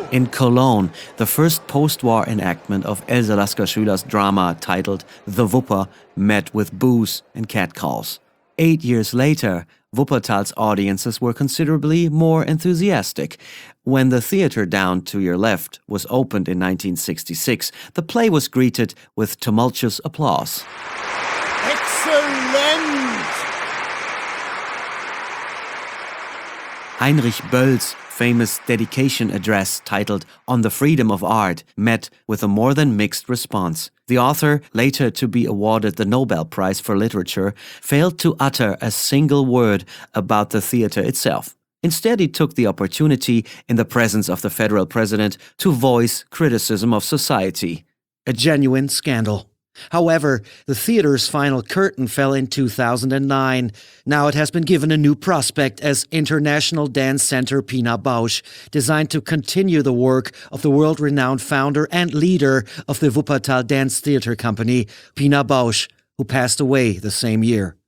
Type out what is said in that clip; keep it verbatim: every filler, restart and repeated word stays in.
In Cologne, the first post-war enactment of Else Lasker-Schüler's drama titled The Wupper met with boos and catcalls. Eight years later, Wuppertal's audiences were considerably more enthusiastic. When the theater down to your left was opened in nineteen sixty-six, the play was greeted with tumultuous applause. Excellent! Heinrich Böll's famous dedication address titled On the Freedom of Art met with a more than mixed response. The author, later to be awarded the Nobel Prize for Literature, failed to utter a single word about the theater itself. Instead, he took the opportunity, in the presence of the federal president, to voice criticism of society. A genuine scandal. However, the theater's final curtain fell in two thousand nine. Now it has been given a new prospect as International Dance Center Pina Bausch, designed to continue the work of the world-renowned founder and leader of the Wuppertal Dance Theater Company, Pina Bausch, who passed away the same year.